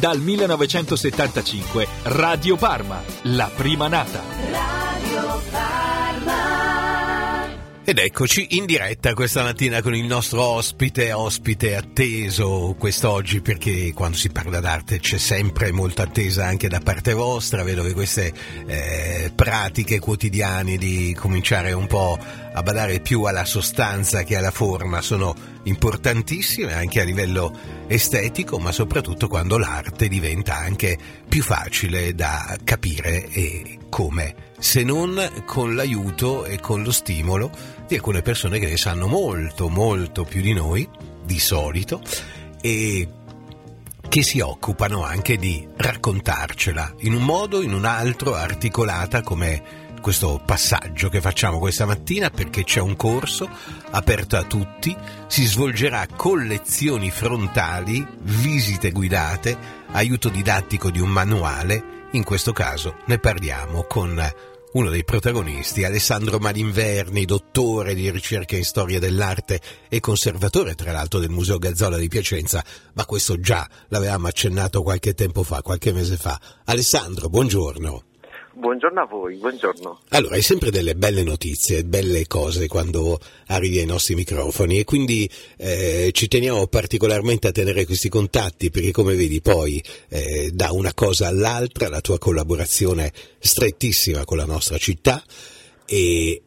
Dal 1975 Radio Parma, la prima nata. Radio Parma. Ed eccoci in diretta questa mattina con il nostro ospite atteso quest'oggi, perché quando si parla d'arte c'è sempre molta attesa anche da parte vostra. Vedo che queste pratiche quotidiane di cominciare un po' a badare più alla sostanza che alla forma sono importantissime anche a livello estetico, ma soprattutto quando l'arte diventa anche più facile da capire. E come se non con l'aiuto e con lo stimolo di alcune persone che ne sanno molto più di noi di solito e che si occupano anche di raccontarcela in un modo, in un altro, articolata, come questo passaggio che facciamo questa mattina, perché c'è un corso aperto a tutti, si svolgerà con lezioni frontali, visite guidate, aiuto didattico di un manuale. In questo caso ne parliamo con uno dei protagonisti, Alessandro Malinverni, dottore di ricerca in storia dell'arte e conservatore tra l'altro del Museo Gazzola di Piacenza, ma questo già l'avevamo accennato qualche tempo fa, qualche mese fa. Alessandro, buongiorno. Buongiorno a voi, buongiorno. Allora, hai sempre delle belle notizie, belle cose quando arrivi ai nostri microfoni e quindi ci teniamo particolarmente a tenere questi contatti, perché come vedi poi da una cosa all'altra la tua collaborazione strettissima con la nostra città e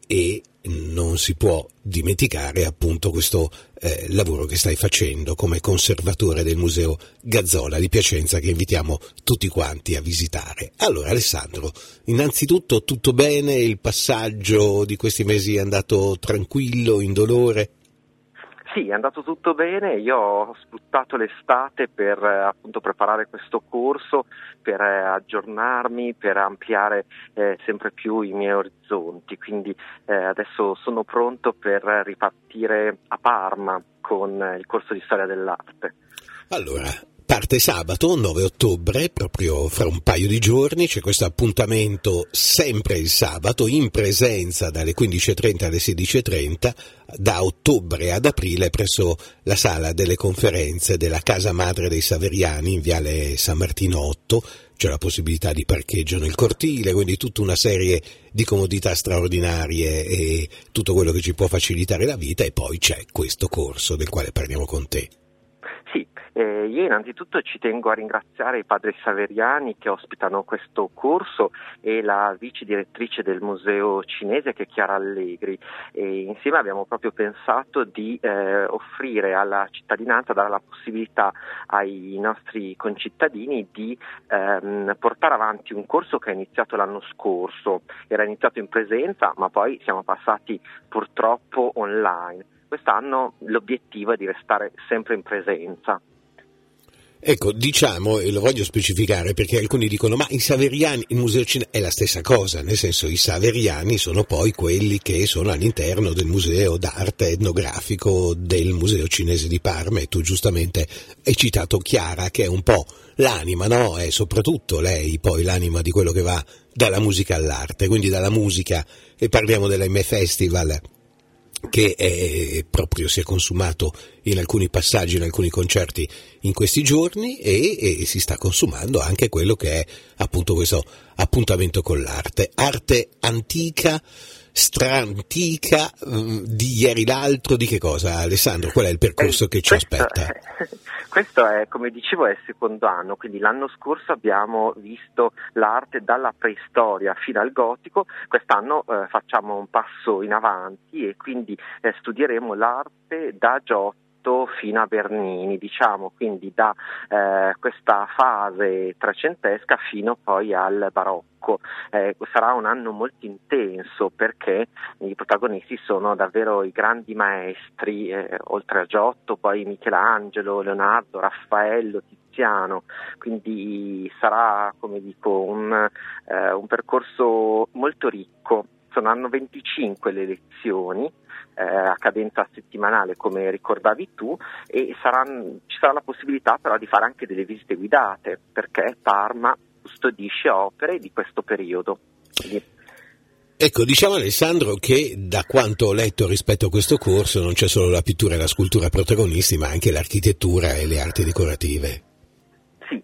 non si può dimenticare appunto questo lavoro che stai facendo come conservatore del Museo Gazzola di Piacenza, che invitiamo tutti quanti a visitare. Allora Alessandro, innanzitutto tutto bene? Il passaggio di questi mesi è andato tranquillo, indolore? Sì, è andato tutto bene. Io ho sfruttato l'estate per appunto preparare questo corso, per aggiornarmi, per ampliare sempre più i miei orizzonti, quindi adesso sono pronto per ripartire a Parma con il corso di storia dell'arte. Allora, parte sabato 9 ottobre, proprio fra un paio di giorni, c'è questo appuntamento sempre il sabato in presenza dalle 15.30 alle 16.30 da ottobre ad aprile presso la sala delle conferenze della Casa Madre dei Saveriani in Viale San Martino 8. C'è la possibilità di parcheggio nel cortile, quindi tutta una serie di comodità straordinarie e tutto quello che ci può facilitare la vita, e poi c'è questo corso del quale parliamo con te. Sì, io innanzitutto ci tengo a ringraziare i padri Saveriani che ospitano questo corso e la vice direttrice del museo cinese, che è Chiara Allegri, e insieme abbiamo proprio pensato di offrire alla cittadinanza, dare la possibilità ai nostri concittadini di portare avanti un corso che è iniziato l'anno scorso. Era iniziato in presenza, ma poi siamo passati purtroppo online. Quest'anno l'obiettivo è di restare sempre in presenza. Ecco, diciamo, e lo voglio specificare perché alcuni dicono ma i Saveriani, il museo cinese è la stessa cosa, nel senso i Saveriani sono poi quelli che sono all'interno del museo d'arte etnografico del museo cinese di Parma, e tu giustamente hai citato Chiara che è un po' l'anima, no? È soprattutto lei poi l'anima di quello che va dalla musica all'arte, quindi dalla musica, e parliamo dell'M Festival che proprio si è consumato in alcuni passaggi, in alcuni concerti in questi giorni, e si sta consumando anche quello che è appunto questo appuntamento con l'arte. Arte antica, strantica, di ieri l'altro, di che cosa, Alessandro? Qual è il percorso che ci aspetta? Questo è, come dicevo, è il secondo anno, quindi l'anno scorso abbiamo visto l'arte dalla preistoria fino al gotico. Quest'anno facciamo un passo in avanti e quindi studieremo l'arte da Giotto fino a Bernini, diciamo, quindi da questa fase trecentesca fino poi al barocco. Sarà un anno molto intenso perché i protagonisti sono davvero i grandi maestri, oltre a Giotto poi Michelangelo, Leonardo, Raffaello, Tiziano, quindi sarà, come dico, un percorso molto ricco. Saranno 25 le lezioni a cadenza settimanale, come ricordavi tu, e ci sarà la possibilità però di fare anche delle visite guidate, perché Parma custodisce opere di questo periodo. Quindi... Ecco, diciamo Alessandro che da quanto ho letto rispetto a questo corso non c'è solo la pittura e la scultura protagonisti, ma anche l'architettura e le arti decorative. Sì,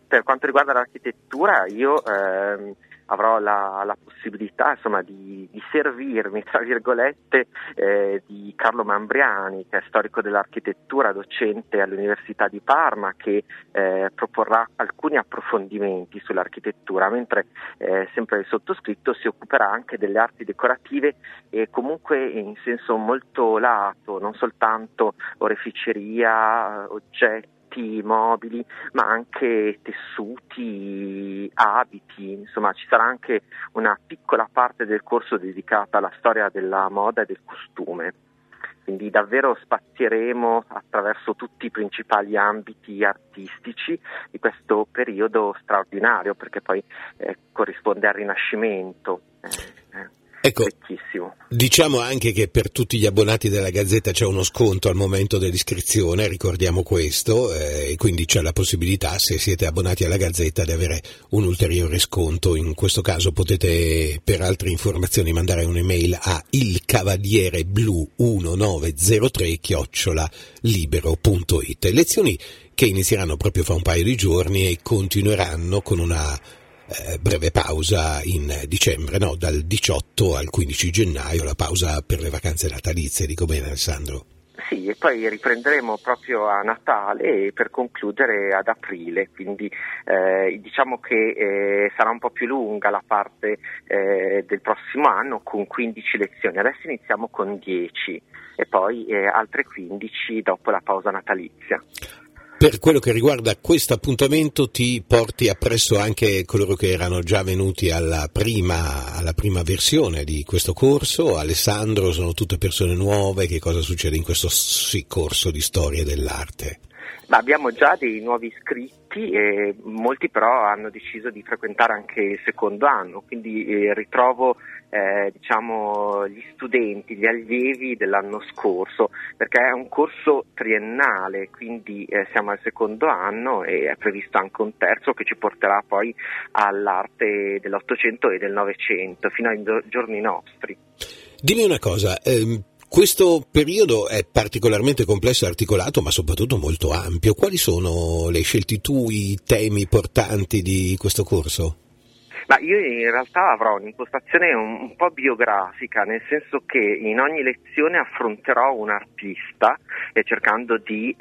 per quanto riguarda l'architettura, io avrò la possibilità, insomma, di servirmi, tra virgolette, di Carlo Mambriani, che è storico dell'architettura, docente all'Università di Parma, che proporrà alcuni approfondimenti sull'architettura, mentre sempre il sottoscritto si occuperà anche delle arti decorative e comunque in senso molto lato, non soltanto oreficeria, oggetti, mobili, ma anche tessuti, abiti, insomma ci sarà anche una piccola parte del corso dedicata alla storia della moda e del costume. Quindi davvero spazieremo attraverso tutti i principali ambiti artistici di questo periodo straordinario, perché poi corrisponde al Rinascimento. Ecco, Ricchissimo. Diciamo anche che per tutti gli abbonati della Gazzetta c'è uno sconto al momento dell'iscrizione, ricordiamo questo, e quindi c'è la possibilità, se siete abbonati alla Gazzetta, di avere un ulteriore sconto. In questo caso potete, per altre informazioni, mandare un'email a ilcavaliere1903@libero.it. Lezioni che inizieranno proprio fra un paio di giorni e continueranno con una breve pausa in dicembre, no? Dal 18 al 15 gennaio, la pausa per le vacanze natalizie, dico bene Alessandro? Sì, e poi riprenderemo proprio a Natale per concludere ad aprile, quindi diciamo che sarà un po' più lunga la parte del prossimo anno con 15 lezioni. Adesso iniziamo con 10 e poi altre 15 dopo la pausa natalizia. Per quello che riguarda questo appuntamento ti porti appresso anche coloro che erano già venuti alla prima versione di questo corso. Alessandro, sono tutte persone nuove, che cosa succede in questo corso di storia dell'arte? Ma abbiamo già dei nuovi iscritti e molti però hanno deciso di frequentare anche il secondo anno, quindi ritrovo diciamo gli studenti, gli allievi dell'anno scorso, perché è un corso triennale, quindi siamo al secondo anno e è previsto anche un terzo che ci porterà poi all'arte dell'Ottocento e del Novecento fino ai giorni nostri. Dimmi una cosa, questo periodo è particolarmente complesso e articolato, ma soprattutto molto ampio. Quali sono le scelti tu, i temi portanti di questo corso? Ma io in realtà avrò un'impostazione un po' biografica, nel senso che in ogni lezione affronterò un artista cercando di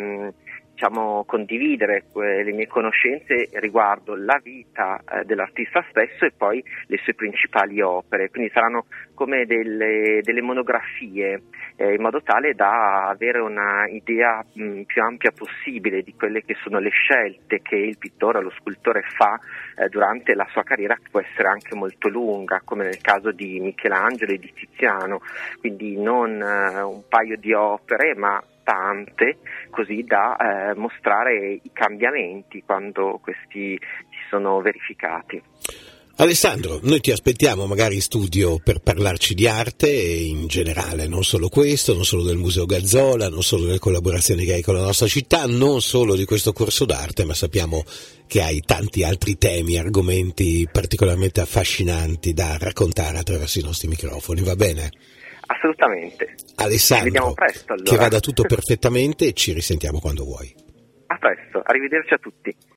condividere le mie conoscenze riguardo la vita dell'artista stesso e poi le sue principali opere, quindi saranno come delle monografie, in modo tale da avere una idea più ampia possibile di quelle che sono le scelte che il pittore o lo scultore fa durante la sua carriera, che può essere anche molto lunga, come nel caso di Michelangelo e di Tiziano, quindi non un paio di opere ma tante, così da mostrare i cambiamenti quando questi si sono verificati. Alessandro, noi ti aspettiamo magari in studio per parlarci di arte e in generale, non solo questo, non solo del Museo Gazzola, non solo delle collaborazioni che hai con la nostra città, non solo di questo corso d'arte, ma sappiamo che hai tanti altri temi, argomenti particolarmente affascinanti da raccontare attraverso i nostri microfoni, va bene? Assolutamente. Alessandro, ci vediamo presto, allora. Che vada tutto perfettamente e ci risentiamo quando vuoi. A presto, arrivederci a tutti.